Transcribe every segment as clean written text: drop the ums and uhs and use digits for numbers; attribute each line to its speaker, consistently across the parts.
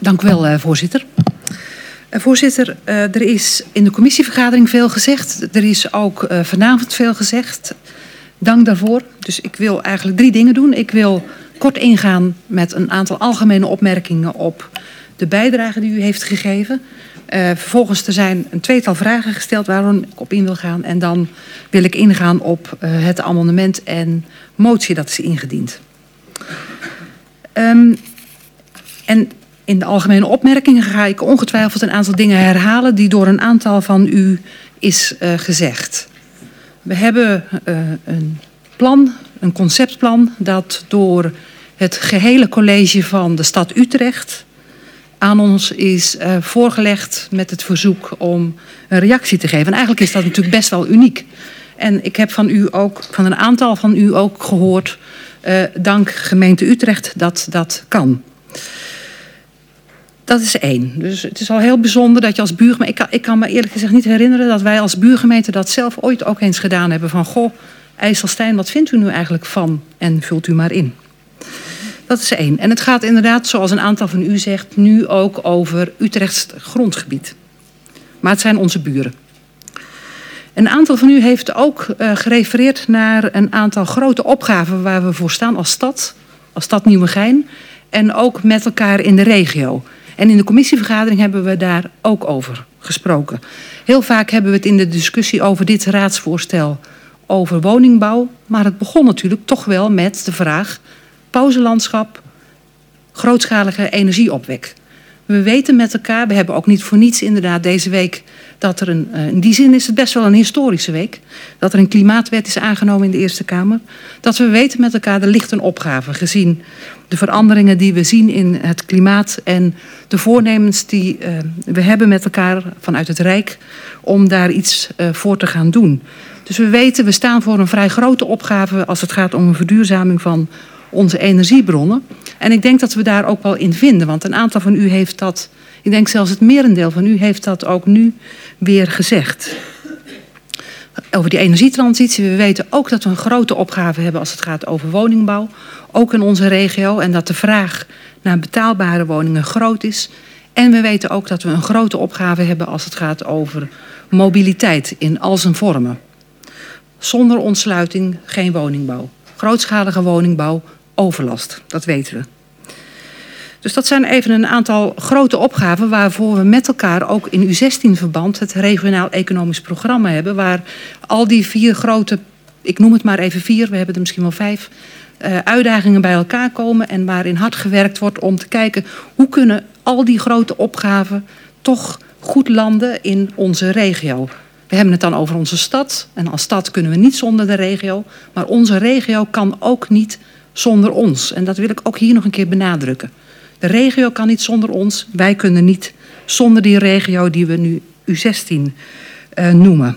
Speaker 1: Dank u wel, voorzitter. Voorzitter, er is in de commissievergadering veel gezegd. Er is ook vanavond veel gezegd. Dank daarvoor. Dus ik wil eigenlijk 3 dingen doen. Ik wil kort ingaan met een aantal algemene opmerkingen op de bijdrage die u heeft gegeven. Vervolgens er zijn een 2-tal vragen gesteld waarom ik op in wil gaan. En dan wil ik ingaan op het amendement en motie dat is ingediend. En in de algemene opmerkingen ga ik ongetwijfeld een aantal dingen herhalen die door een aantal van u is gezegd. We hebben een plan, een conceptplan dat door het gehele college van de stad Utrecht aan ons is voorgelegd met het verzoek om een reactie te geven. En eigenlijk is dat natuurlijk best wel uniek. En ik heb van u ook, van een aantal van u ook gehoord, dank gemeente Utrecht, dat dat kan. Dat is 1. Dus het is al heel bijzonder dat je als buurgemeente... Ik kan me eerlijk gezegd niet herinneren dat wij als buurgemeente dat zelf ooit ook eens gedaan hebben. Van, goh, IJsselstein, wat vindt u nu eigenlijk van? En vult u maar in. Dat is 1. En het gaat inderdaad, zoals een aantal van u zegt, nu ook over Utrechts grondgebied. Maar het zijn onze buren. Een aantal van u heeft ook gerefereerd naar een aantal grote opgaven waar we voor staan als stad Nieuwegein. En ook met elkaar in de regio. En in de commissievergadering hebben we daar ook over gesproken. Heel vaak hebben we het in de discussie over dit raadsvoorstel over woningbouw. Maar het begon natuurlijk toch wel met de vraag pauzelandschap, grootschalige energieopwek. We weten met elkaar, we hebben ook niet voor niets inderdaad deze week dat er in die zin is het best wel een historische week. Dat er een klimaatwet is aangenomen in de Eerste Kamer. Dat we weten met elkaar, er ligt een opgave gezien de veranderingen die we zien in het klimaat en de voornemens die we hebben met elkaar vanuit het Rijk om daar iets voor te gaan doen. Dus we weten, we staan voor een vrij grote opgave als het gaat om een verduurzaming van onze energiebronnen. En ik denk dat we daar ook wel in vinden, want een aantal van u heeft dat, ik denk zelfs het merendeel van u heeft dat ook nu weer gezegd. Over die energietransitie, we weten ook dat we een grote opgave hebben als het gaat over woningbouw. Ook in onze regio en dat de vraag naar betaalbare woningen groot is. En we weten ook dat we een grote opgave hebben als het gaat over mobiliteit in al zijn vormen. Zonder ontsluiting geen woningbouw. Grootschalige woningbouw, overlast, dat weten we. Dus dat zijn even een aantal grote opgaven waarvoor we met elkaar ook in U16-verband het regionaal economisch programma hebben. Waar al die 4 grote, ik noem het maar even 4, we hebben er misschien wel 5, uitdagingen bij elkaar komen. En waarin hard gewerkt wordt om te kijken hoe kunnen al die grote opgaven toch goed landen in onze regio. We hebben het dan over onze stad. En als stad kunnen we niet zonder de regio. Maar onze regio kan ook niet zonder ons. En dat wil ik ook hier nog een keer benadrukken. De regio kan niet zonder ons. Wij kunnen niet zonder die regio die we nu U16 noemen.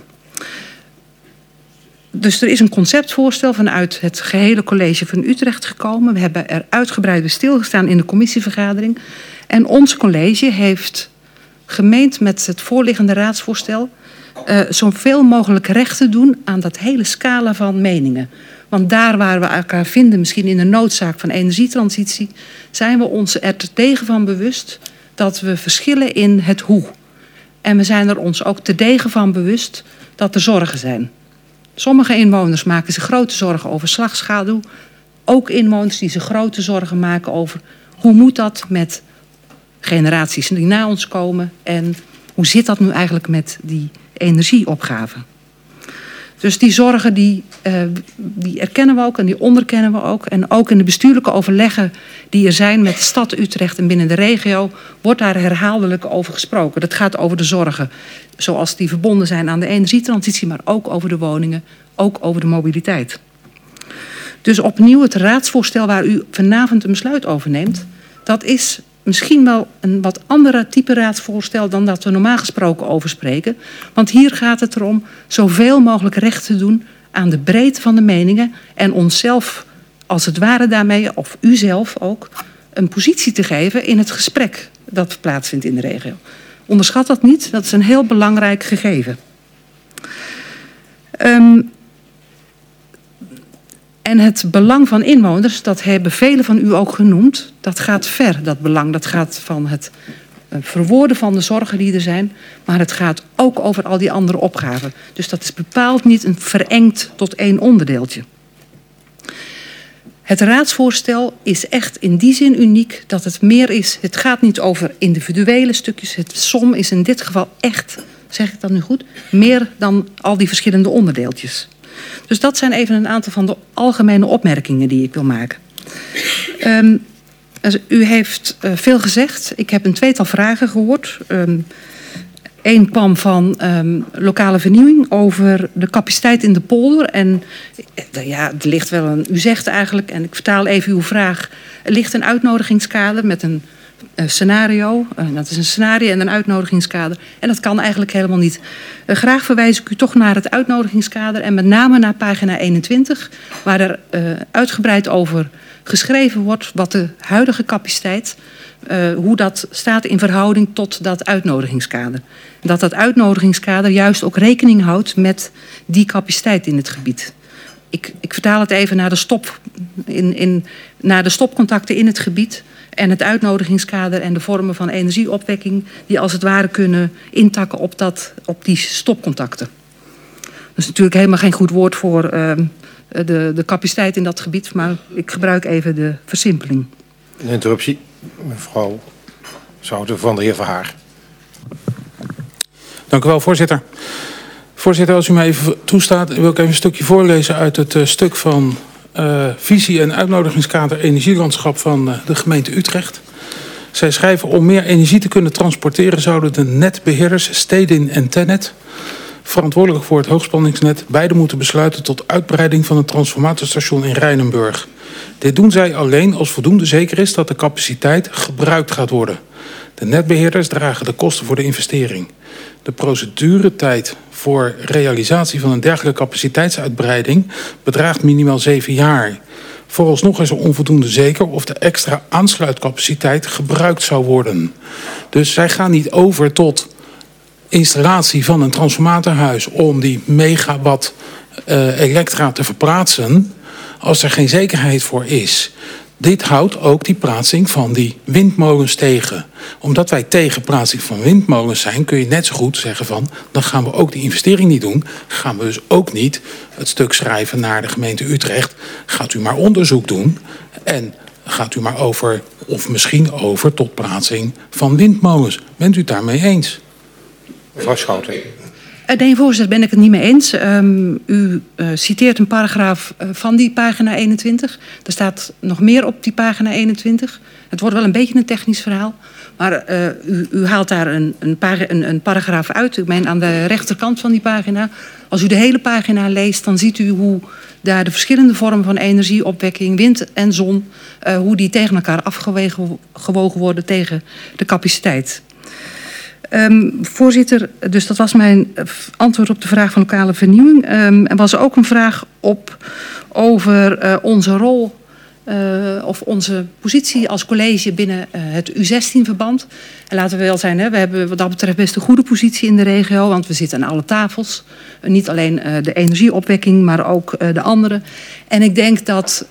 Speaker 1: Dus er is een conceptvoorstel vanuit het gehele college van Utrecht gekomen. We hebben er uitgebreid bij stilgestaan in de commissievergadering. En ons college heeft gemeend met het voorliggende raadsvoorstel zoveel mogelijk recht te doen aan dat hele scala van meningen. Want daar waar we elkaar vinden, misschien in de noodzaak van energietransitie, zijn we ons er terdege van bewust dat we verschillen in het hoe. En we zijn er ons ook terdege van bewust dat er zorgen zijn. Sommige inwoners maken zich grote zorgen over slagschaduw. Ook inwoners die zich grote zorgen maken over hoe moet dat met generaties die na ons komen en hoe zit dat nu eigenlijk met die energieopgave. Dus die zorgen die erkennen we ook en die onderkennen we ook. En ook in de bestuurlijke overleggen die er zijn met de stad Utrecht en binnen de regio wordt daar herhaaldelijk over gesproken. Dat gaat over de zorgen zoals die verbonden zijn aan de energietransitie, maar ook over de woningen, ook over de mobiliteit. Dus opnieuw het raadsvoorstel waar u vanavond een besluit over neemt, dat is misschien wel een wat andere type raadsvoorstel dan dat we normaal gesproken over spreken. Want hier gaat het erom zoveel mogelijk recht te doen aan de breedte van de meningen en onszelf als het ware daarmee, of u zelf ook, een positie te geven in het gesprek dat plaatsvindt in de regio. Onderschat dat niet, dat is een heel belangrijk gegeven. En het belang van inwoners, dat hebben velen van u ook genoemd, dat gaat ver, dat belang. Dat gaat van het verwoorden van de zorgen die er zijn, maar het gaat ook over al die andere opgaven. Dus dat is bepaald niet een verengd tot één onderdeeltje. Het raadsvoorstel is echt in die zin uniek dat het meer is. Het gaat niet over individuele stukjes. Het som is in dit geval echt, zeg ik dat nu goed, meer dan al die verschillende onderdeeltjes. Dus dat zijn even een aantal van de algemene opmerkingen die ik wil maken. U heeft veel gezegd. Ik heb een tweetal vragen gehoord. Eén kwam van lokale vernieuwing over de capaciteit in de polder. En ja, er ligt wel een... U zegt eigenlijk, en ik vertaal even uw vraag. Er ligt een uitnodigingskader met een scenario. Dat is een scenario en een uitnodigingskader. En dat kan eigenlijk helemaal niet. Graag verwijs ik u toch naar het uitnodigingskader. En met name naar pagina 21. Waar er uitgebreid over geschreven wordt wat de huidige capaciteit... hoe dat staat in verhouding tot dat uitnodigingskader. Dat uitnodigingskader juist ook rekening houdt met die capaciteit in het gebied. Ik vertaal het even naar naar de stopcontacten in het gebied... en het uitnodigingskader en de vormen van energieopwekking... die als het ware kunnen intakken op die stopcontacten. Dat is natuurlijk helemaal geen goed woord voor de capaciteit in dat gebied... maar ik gebruik even de versimpeling.
Speaker 2: Een interruptie. Mevrouw Schouten van de heer Verhaar.
Speaker 3: Dank u wel, voorzitter. Voorzitter, als u mij even toestaat, wil ik even een stukje voorlezen uit het stuk van visie en uitnodigingskader energielandschap van de gemeente Utrecht. Zij schrijven: om meer energie te kunnen transporteren zouden de netbeheerders Stedin en Tennet, verantwoordelijk voor het hoogspanningsnet, beide moeten besluiten tot uitbreiding van het transformatorstation in Rijnenburg. Dit doen zij alleen als voldoende zeker is dat de capaciteit gebruikt gaat worden. De netbeheerders dragen de kosten voor de investering. De proceduretijd voor realisatie van een dergelijke capaciteitsuitbreiding bedraagt minimaal 7 jaar. Vooralsnog is er onvoldoende zeker of de extra aansluitcapaciteit gebruikt zou worden. Dus zij gaan niet over tot installatie van een transformatorhuis om die megawatt elektra te verplaatsen als er geen zekerheid voor is. Dit houdt ook die plaatsing van die windmolens tegen. Omdat wij tegen plaatsing van windmolens zijn, kun je net zo goed zeggen van, dan gaan we ook die investering niet doen. Gaan we dus ook niet het stuk schrijven naar de gemeente Utrecht. Gaat u maar onderzoek doen en gaat u maar over, of misschien over, tot plaatsing van windmolens. Bent u het daarmee eens?
Speaker 2: Mevrouw Schouten.
Speaker 1: Nee, voorzitter, ben ik het niet mee eens. U citeert een paragraaf van die pagina 21. Er staat nog meer op die pagina 21. Het wordt wel een beetje een technisch verhaal. Maar u haalt daar een paragraaf uit. Ik meen aan de rechterkant van die pagina. Als u de hele pagina leest, dan ziet u hoe daar de verschillende vormen van energieopwekking, wind en zon, hoe die tegen elkaar afgewogen worden tegen de capaciteit. Voorzitter, dus dat was mijn antwoord op de vraag van lokale vernieuwing. Er was ook een vraag over onze rol of onze positie als college binnen het U16-verband. En laten we wel zijn, we hebben wat dat betreft best een goede positie in de regio, want we zitten aan alle tafels. Niet alleen de energieopwekking, maar ook de andere. En ik denk dat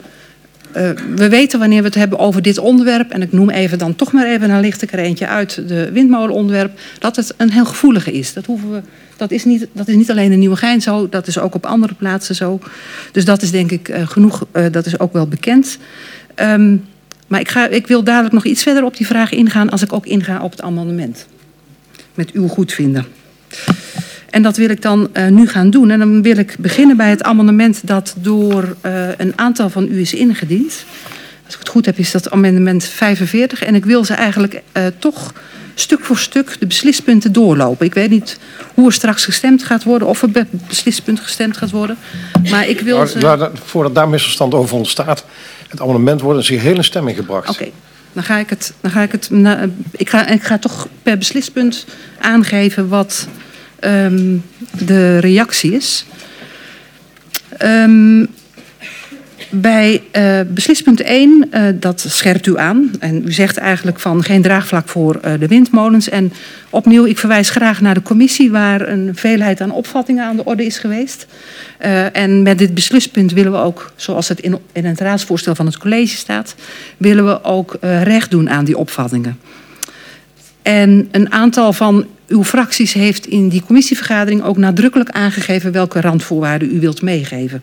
Speaker 1: we weten wanneer we het hebben over dit onderwerp, en ik noem even dan toch maar even, dan licht ik er eentje uit, de windmolenonderwerp, dat het een heel gevoelige is. Dat is niet alleen in Nieuwegein zo, dat is ook op andere plaatsen zo. Dus dat is denk ik genoeg, dat is ook wel bekend. Maar ik wil dadelijk nog iets verder op die vraag ingaan als ik ook inga op het amendement. Met uw goedvinden. En dat wil ik dan nu gaan doen. En dan wil ik beginnen bij het amendement dat door een aantal van u is ingediend. Als ik het goed heb is dat amendement 45. En ik wil ze eigenlijk toch stuk voor stuk de beslispunten doorlopen. Ik weet niet hoe er straks gestemd gaat worden, of er per beslispunt gestemd gaat worden. Maar ik wil ze...
Speaker 2: Voordat daar misverstand over ontstaat, het amendement wordt in zijn hele stemming gebracht.
Speaker 1: Oké. Ik ga toch per beslispunt aangeven wat de reactie is. Bij beslispunt 1, dat scherpt u aan. En u zegt eigenlijk van geen draagvlak voor de windmolens. En opnieuw, ik verwijs graag naar de commissie waar een veelheid aan opvattingen aan de orde is geweest. En met dit beslispunt willen we ook, zoals het in het raadsvoorstel van het college staat, willen we ook recht doen aan die opvattingen. En een aantal van uw fracties heeft in die commissievergadering ook nadrukkelijk aangegeven welke randvoorwaarden u wilt meegeven.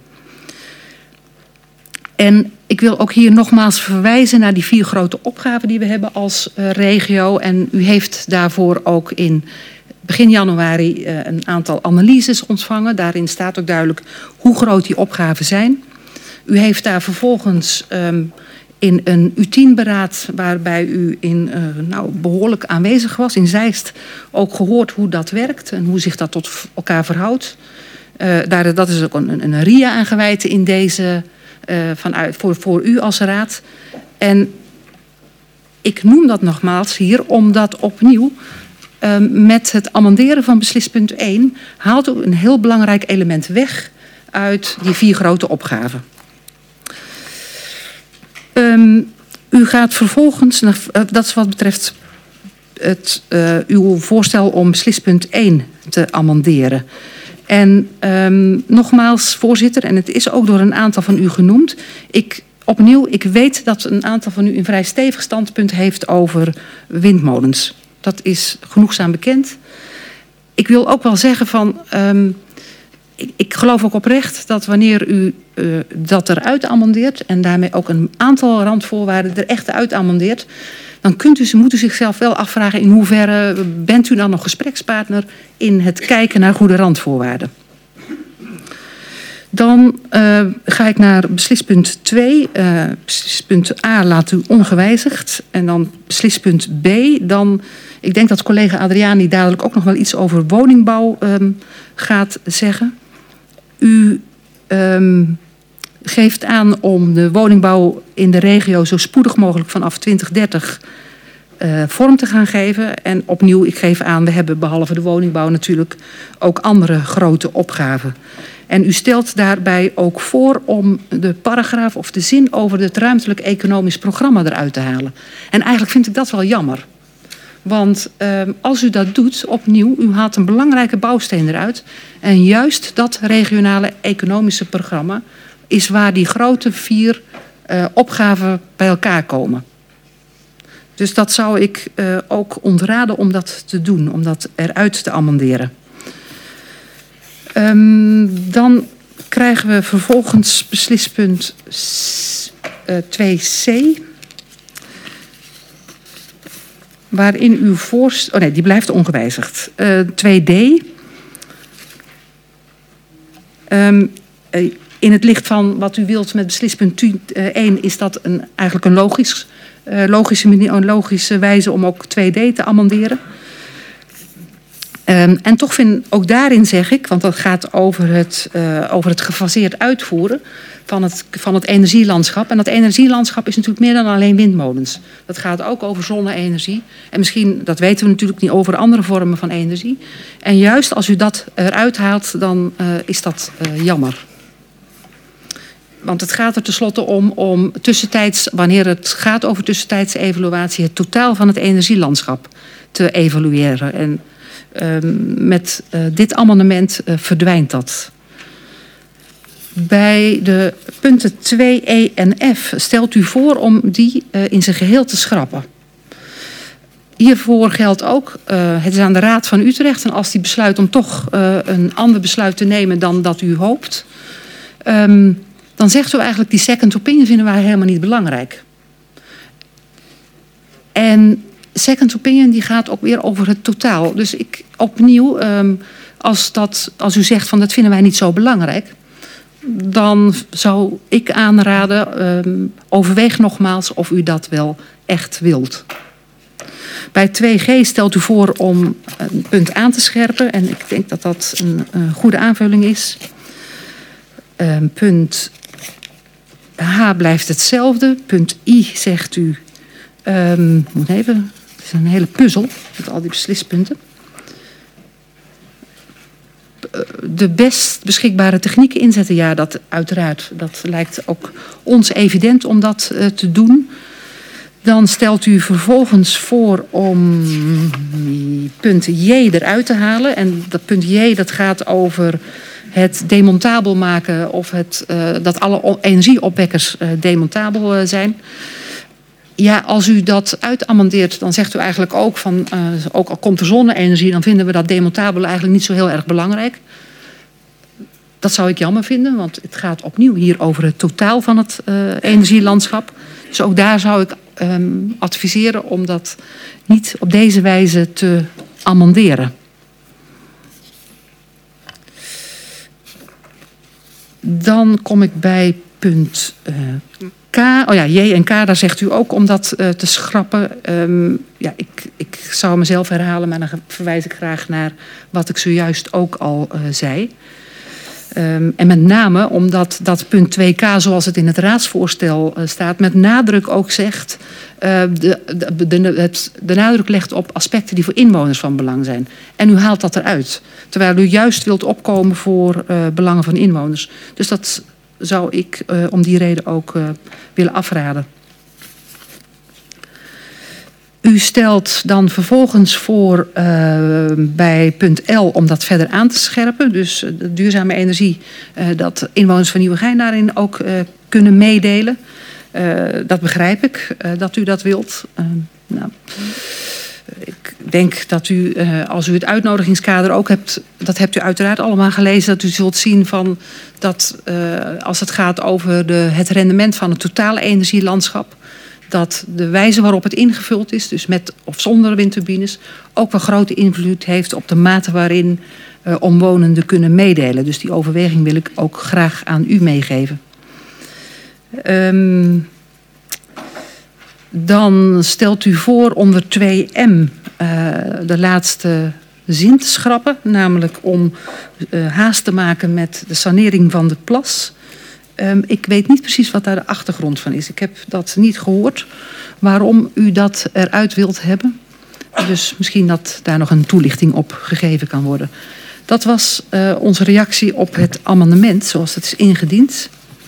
Speaker 1: En ik wil ook hier nogmaals verwijzen naar die 4 grote opgaven die we hebben als regio. En u heeft daarvoor ook in begin januari een aantal analyses ontvangen. Daarin staat ook duidelijk hoe groot die opgaven zijn. U heeft daar vervolgens in een U10-beraad waarbij u behoorlijk aanwezig was in Zeist ook gehoord hoe dat werkt en hoe zich dat tot elkaar verhoudt. Dat is ook een RIA aangeweid in deze voor u als raad. En ik noem dat nogmaals hier omdat opnieuw met het amenderen van beslispunt 1 haalt u een heel belangrijk element weg uit die 4 grote opgaven. U gaat vervolgens, dat is wat betreft uw voorstel om beslispunt 1 te amenderen. En nogmaals, voorzitter, en het is ook door een aantal van u genoemd. Ik weet dat een aantal van u een vrij stevig standpunt heeft over windmolens. Dat is genoegzaam bekend. Ik wil ook wel zeggen van, ik geloof ook oprecht dat wanneer u dat eruit amendeert en daarmee ook een aantal randvoorwaarden er echt uit amendeert, dan moet u zichzelf wel afvragen in hoeverre bent u dan nog gesprekspartner in het kijken naar goede randvoorwaarden. Dan ga ik naar beslispunt 2. Beslispunt A laat u ongewijzigd. En dan beslispunt B. Ik denk dat collega Adriani dadelijk ook nog wel iets over woningbouw gaat zeggen. U geeft aan om de woningbouw in de regio zo spoedig mogelijk vanaf 2030 vorm te gaan geven. En opnieuw, ik geef aan, we hebben behalve de woningbouw natuurlijk ook andere grote opgaven. En u stelt daarbij ook voor om de paragraaf of de zin over het ruimtelijk economisch programma eruit te halen. En eigenlijk vind ik dat wel jammer. Want als u dat doet, opnieuw, u haalt een belangrijke bouwsteen eruit. En juist dat regionale economische programma is waar die grote 4 opgaven bij elkaar komen. Dus dat zou ik ook ontraden om dat te doen, om dat eruit te amenderen. Dan krijgen we vervolgens beslispunt 2c. Waarin uw voorstel... Oh nee, die blijft ongewijzigd. 2d. In het licht van wat u wilt met beslispunt 1 is dat eigenlijk een logische wijze om ook 2d te amenderen. En toch ook daarin zeg ik, want dat gaat over het gefaseerd uitvoeren van het energielandschap. En dat energielandschap is natuurlijk meer dan alleen windmolens. Dat gaat ook over zonne-energie. En misschien, dat weten we natuurlijk niet, over andere vormen van energie. En juist als u dat eruit haalt, dan is dat jammer. Want het gaat er tenslotte om tussentijds, wanneer het gaat over tussentijdse evaluatie, het totaal van het energielandschap te evalueren. En met dit amendement verdwijnt dat. Bij de punten 2e en F stelt u voor om die in zijn geheel te schrappen. Hiervoor geldt ook, het is aan de Raad van Utrecht. En als die besluit om toch een ander besluit te nemen dan dat u hoopt, dan zegt u eigenlijk die second opinion vinden wij helemaal niet belangrijk. En second opinion die gaat ook weer over het totaal. Dus ik opnieuw, als u zegt van dat vinden wij niet zo belangrijk, dan zou ik aanraden, overweeg nogmaals of u dat wel echt wilt. Bij 2G stelt u voor om een punt aan te scherpen. En ik denk dat dat een goede aanvulling is. Punt H blijft hetzelfde. Punt I zegt u, moet even, het is een hele puzzel met al die beslispunten. de best beschikbare technieken inzetten. Ja, dat uiteraard. Dat lijkt ook ons evident om dat te doen. Dan stelt u vervolgens voor om punt J eruit te halen. En dat punt J dat gaat over het demontabel maken of dat alle energieopwekkers demontabel zijn. Ja, als u dat uitamendeert, dan zegt u eigenlijk ook van, ook al komt er zonne-energie, dan vinden we dat demontabel eigenlijk niet zo heel erg belangrijk. Dat zou ik jammer vinden, want het gaat opnieuw hier over het totaal van het energielandschap. Dus ook daar zou ik adviseren om dat niet op deze wijze te amenderen. Dan kom ik bij punt K. Oh ja, J en K, daar zegt u ook om dat te schrappen. Ja, ik zou mezelf herhalen, maar dan verwijs ik graag naar wat ik zojuist ook al zei. En met name omdat dat punt 2K, zoals het in het raadsvoorstel staat, met nadruk ook zegt, de nadruk legt op aspecten die voor inwoners van belang zijn. En u haalt dat eruit. Terwijl u juist wilt opkomen voor belangen van inwoners. Dus dat zou ik om die reden ook willen afraden. U stelt dan vervolgens voor bij punt L om dat verder aan te scherpen. Dus de duurzame energie, dat inwoners van Nieuwegein daarin ook kunnen meedelen. Dat begrijp ik, dat u dat wilt. Nou, ik denk dat u, als u het uitnodigingskader ook hebt, dat hebt u uiteraard allemaal gelezen, dat u zult zien van dat als het gaat over het rendement van het totale energielandschap, dat de wijze waarop het ingevuld is, dus met of zonder windturbines, ook wel grote invloed heeft op de mate waarin omwonenden kunnen meedelen. Dus die overweging wil ik ook graag aan u meegeven. Dan stelt u voor onder 2M de laatste zin te schrappen, namelijk om haast te maken met de sanering van de plas. Ik weet niet precies wat daar de achtergrond van is. Ik heb dat niet gehoord waarom u dat eruit wilt hebben. Dus misschien dat daar nog een toelichting op gegeven kan worden. Dat was onze reactie op het amendement zoals het is ingediend.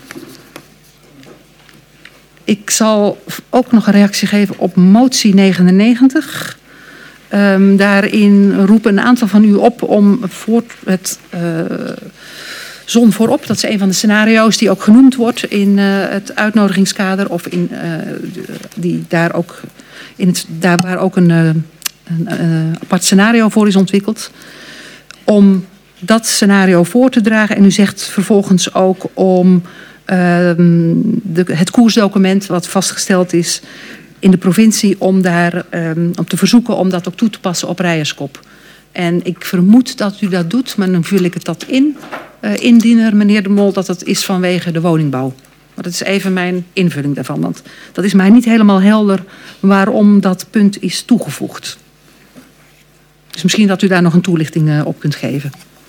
Speaker 1: Ik zal ook nog een reactie geven op motie 99. Daarin roepen een aantal van u op om voor het zon voorop, dat is een van de scenario's die ook genoemd wordt in het uitnodigingskader of in die daar ook daar waar ook een apart scenario voor is ontwikkeld, om dat scenario voor te dragen. En u zegt vervolgens ook om het koersdocument wat vastgesteld is in de provincie om daar om te verzoeken om dat ook toe te passen op Rijerskop. En ik vermoed dat u dat doet, maar dan vul ik het dat in. Indiener, meneer De Mol, dat het is vanwege de woningbouw. Maar dat is even mijn invulling daarvan. Want dat is mij niet helemaal helder waarom dat punt is toegevoegd. Dus misschien dat u daar nog een toelichting op kunt geven.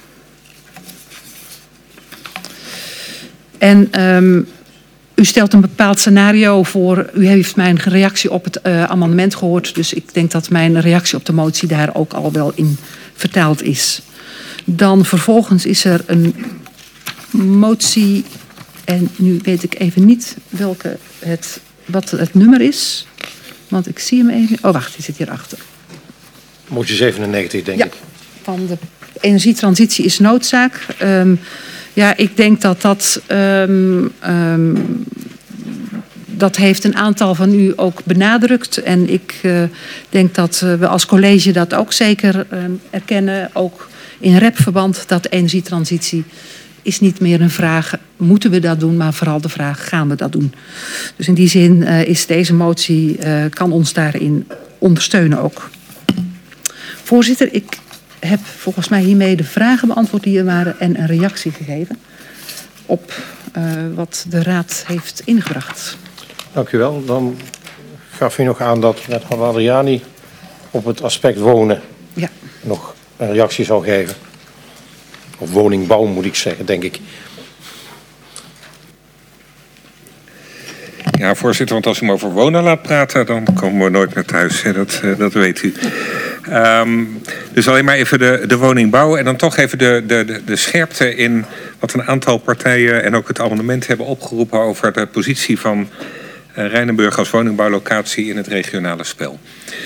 Speaker 1: En u stelt een bepaald scenario voor. U heeft mijn reactie op het amendement gehoord. Dus ik denk dat mijn reactie op de motie daar ook al wel in vertaald is. Dan vervolgens is er een motie. En nu weet ik even niet wat het nummer is. Want ik zie hem even. Oh, wacht, die zit hierachter.
Speaker 2: Motie 97, denk ik.
Speaker 1: Van de energietransitie is noodzaak. Ja, ik denk dat heeft een aantal van u ook benadrukt. En ik denk dat we als college dat ook zeker erkennen. Ook in repverband dat energietransitie is niet meer een vraag, moeten we dat doen? Maar vooral de vraag, gaan we dat doen? Dus in die zin is deze motie, kan ons daarin ondersteunen ook. Voorzitter, ik heb volgens mij hiermee de vragen beantwoord die er waren en een reactie gegeven op wat de Raad heeft ingebracht. Dank
Speaker 2: u wel. Dan gaf u nog aan dat mevrouw Adriani op het aspect wonen nog een reactie zou geven. Of woningbouw moet ik zeggen, denk ik.
Speaker 4: Ja, voorzitter, want als u me over wonen laat praten, dan komen we nooit meer thuis. Dat weet u. Dus alleen maar even de woningbouw en dan toch even de scherpte in wat een aantal partijen en ook het amendement hebben opgeroepen over de positie van Rijnenburg als woningbouwlocatie in het regionale spel.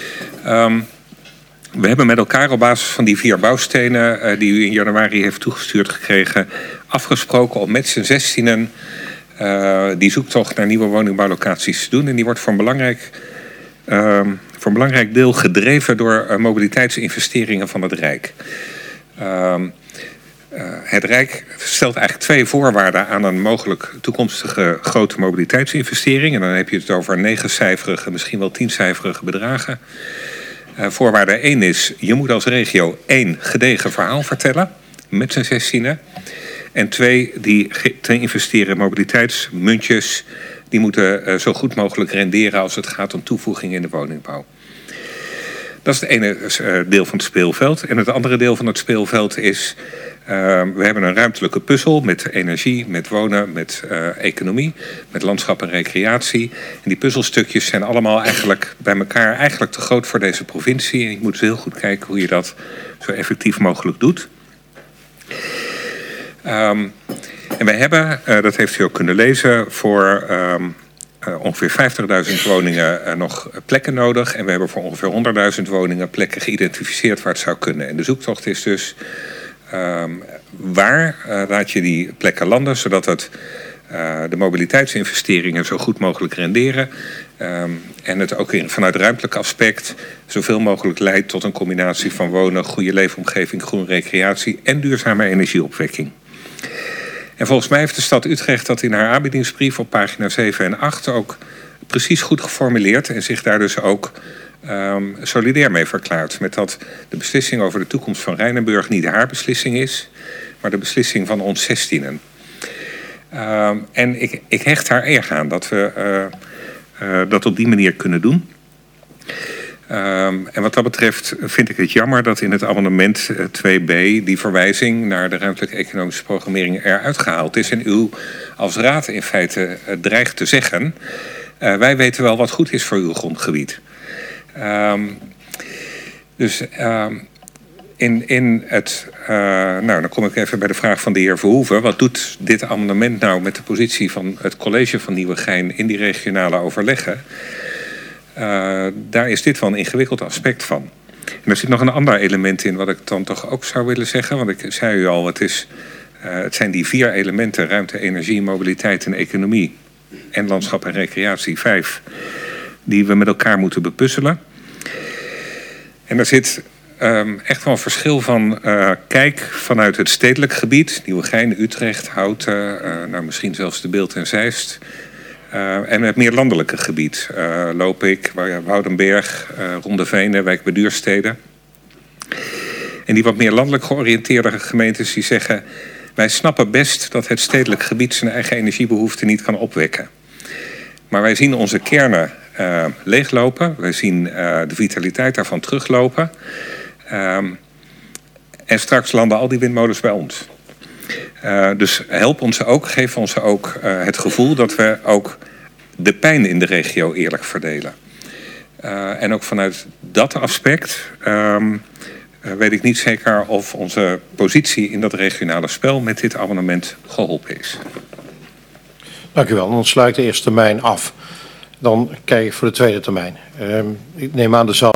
Speaker 4: We hebben met elkaar op basis van die 4 bouwstenen die u in januari heeft toegestuurd gekregen afgesproken om met z'n 16 die zoektocht naar nieuwe woningbouwlocaties te doen. En die wordt voor een belangrijk deel gedreven door mobiliteitsinvesteringen van het Rijk. Het Rijk stelt eigenlijk 2 voorwaarden aan een mogelijk toekomstige grote mobiliteitsinvestering. En dan heb je het over 9-cijferige, misschien wel 10-cijferige bedragen. Voorwaarde 1 is, je moet als regio 1 gedegen verhaal vertellen met z'n 16. En 2, die te investeren in mobiliteitsmuntjes, die moeten zo goed mogelijk renderen als het gaat om toevoeging in de woningbouw. Dat is het ene deel van het speelveld. En het andere deel van het speelveld is, we hebben een ruimtelijke puzzel met energie, met wonen, met economie, met landschap en recreatie. En die puzzelstukjes zijn allemaal eigenlijk bij elkaar eigenlijk te groot voor deze provincie. En je moet dus heel goed kijken hoe je dat zo effectief mogelijk doet. En wij hebben, dat heeft u ook kunnen lezen, voor ongeveer 50.000 woningen nog plekken nodig. En we hebben voor ongeveer 100.000 woningen plekken geïdentificeerd waar het zou kunnen. En de zoektocht is dus waar laat je die plekken landen, zodat het de mobiliteitsinvesteringen zo goed mogelijk renderen. En het ook vanuit ruimtelijk aspect zoveel mogelijk leidt tot een combinatie van wonen, goede leefomgeving, groen recreatie en duurzame energieopwekking. En volgens mij heeft de stad Utrecht dat in haar aanbiedingsbrief op pagina 7 en 8 ook precies goed geformuleerd en zich daar dus ook solidair mee verklaart. Met dat de beslissing over de toekomst van Rijnenburg niet haar beslissing is, maar de beslissing van ons 16. En ik hecht daar erg aan dat we dat op die manier kunnen doen. En wat dat betreft vind ik het jammer dat in het amendement 2b die verwijzing naar de ruimtelijke economische programmering eruit gehaald is. En u als raad in feite dreigt te zeggen, wij weten wel wat goed is voor uw grondgebied. In het, dan kom ik even bij de vraag van de heer Verhoeven. Wat doet dit amendement nou met de positie van het college van Nieuwegein in die regionale overleggen? Daar is dit wel een ingewikkeld aspect van. En er zit nog een ander element in wat ik dan toch ook zou willen zeggen. Want ik zei u al, het zijn die 4 elementen: ruimte, energie, mobiliteit en economie. En landschap en recreatie, 5. Die we met elkaar moeten bepuzzelen. En er zit echt wel een verschil van kijk vanuit het stedelijk gebied. Nieuwegein, Utrecht, Houten, misschien zelfs de Beeld en Zeist. En het meer landelijke gebied. Lopik, Woudenberg, Rondevenen, Wijk bij Duurstede. En die wat meer landelijk georiënteerde gemeentes die zeggen, wij snappen best dat het stedelijk gebied zijn eigen energiebehoeften niet kan opwekken. Maar wij zien onze kernen leeglopen. Wij zien de vitaliteit daarvan teruglopen. En straks landen al die windmolens bij ons. Dus help ons ook, geef ons ook het gevoel dat we ook de pijn in de regio eerlijk verdelen. En ook vanuit dat aspect weet ik niet zeker of onze positie in dat regionale spel met dit amendement geholpen is.
Speaker 2: Dank u wel. Dan sluit de eerste termijn af. Dan kijk ik voor de tweede termijn. Ik neem aan de zaal